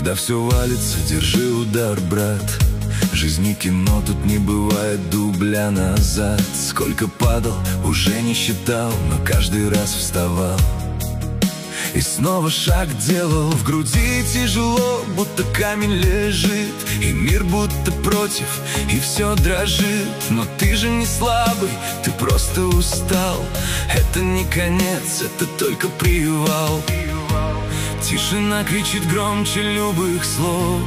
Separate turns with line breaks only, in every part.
Когда все валится, держи удар, брат. Жизнь не кино, тут не бывает дубля назад. Сколько падал, уже не считал, но каждый раз вставал и снова шаг делал. В груди тяжело, будто камень лежит, и мир будто против, и все дрожит. Но ты же не слабый, ты просто устал. Это не конец, это только привал. Тишина кричит громче любых слов,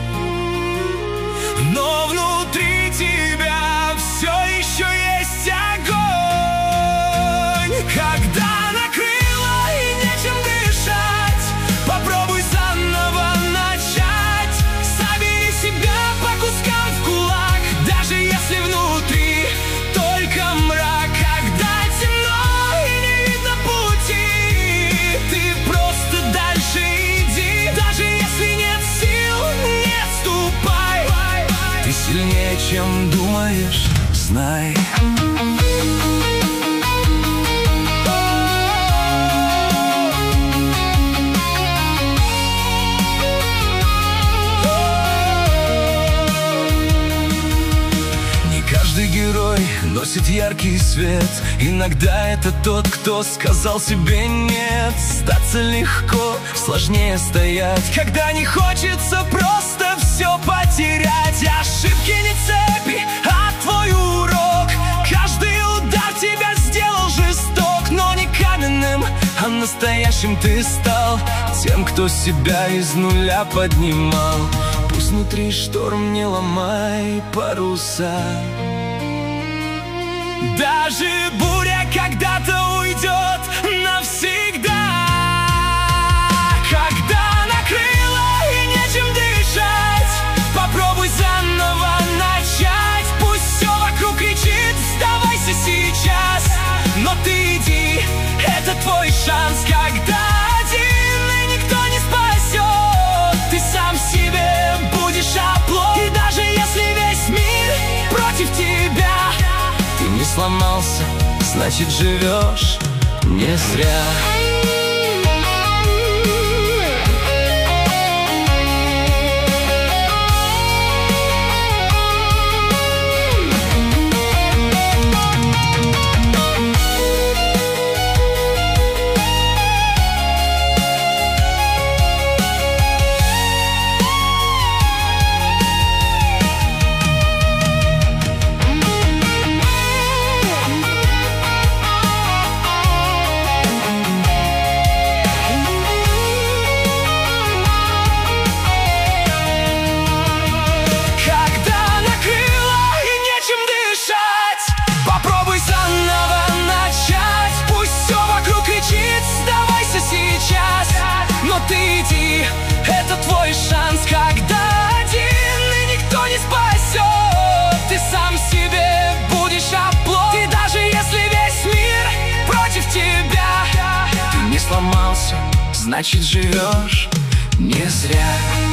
но внутри тебя все еще есть огонь. Когда накрыло и нечем дышать, попробуй заново начать. Собери себя по кускам в кулак, даже если внутри только мрак. Когда темно и не видно пути, ты просто дальше иди. Даже если нет сил, не отступай. Ты сильнее, чем думаешь, знай. Не каждый герой носит яркий свет. Иногда это тот, кто сказал себе нет. Статься легко, сложнее стоять, когда не хочется просто все потерять. Ошибки не цепи, а твой урок. Каждый удар тебя сделал жесток, но не каменным, а настоящим ты стал. Тем, кто себя из нуля поднимал. Пусть внутри шторм, не ломай паруса. Даже буря когда-то уйдет навсегда. Когда накрыло и нечем дышать, попробуй заново начать. Пусть все вокруг кричит, сдавайся сейчас, но ты иди, это твой шанс. Когда один и никто не спасет, ты сам себе будешь оплот. И даже если весь мир против тебя, ты не сломался, значит живешь не зря. Но ты иди, это твой шанс. Когда один и никто не спасет, ты сам себе будешь оплот. И даже если весь мир против тебя, ты не сломался, значит живешь не зря.